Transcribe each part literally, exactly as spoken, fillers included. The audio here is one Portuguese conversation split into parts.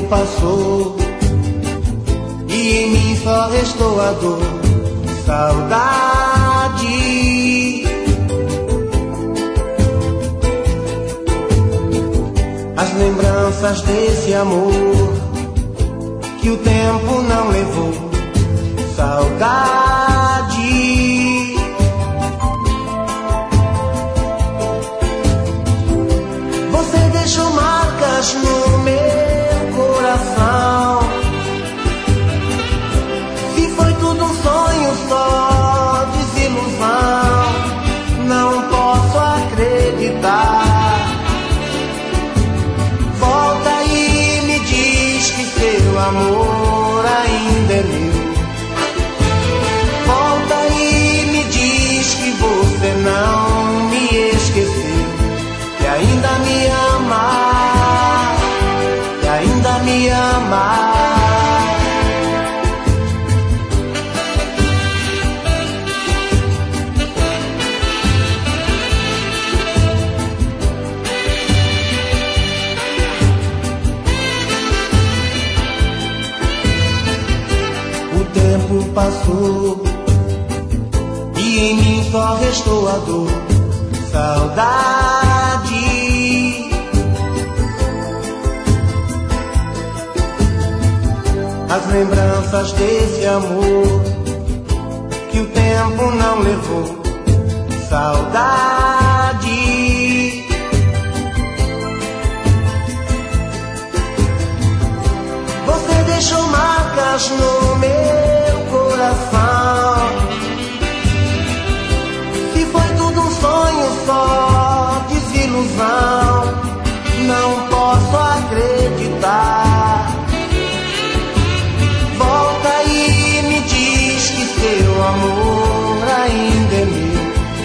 passou e em mim só restou a dor, saudade. As lembranças desse amor que o tempo não levou, saudade. Você deixou marcas no meu coração. Se foi tudo um sonho só, desilusão, não posso acreditar. Volta e me diz que seu amor ainda é meu. Volta e me diz que você não me esqueceu, que ainda me ama, que ainda me ama. O tempo passou e em mim só restou a dor, saudade. As lembranças desse amor que o tempo não levou, saudade. Você deixou marcas no meu coração. Se foi tudo um sonho só, desilusão, não posso acreditar. Volta e me diz que seu amor ainda é meu.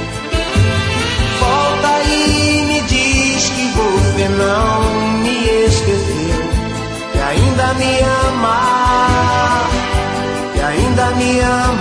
Volta e me diz que você não me esqueceu, que ainda me ama, que ainda me ama.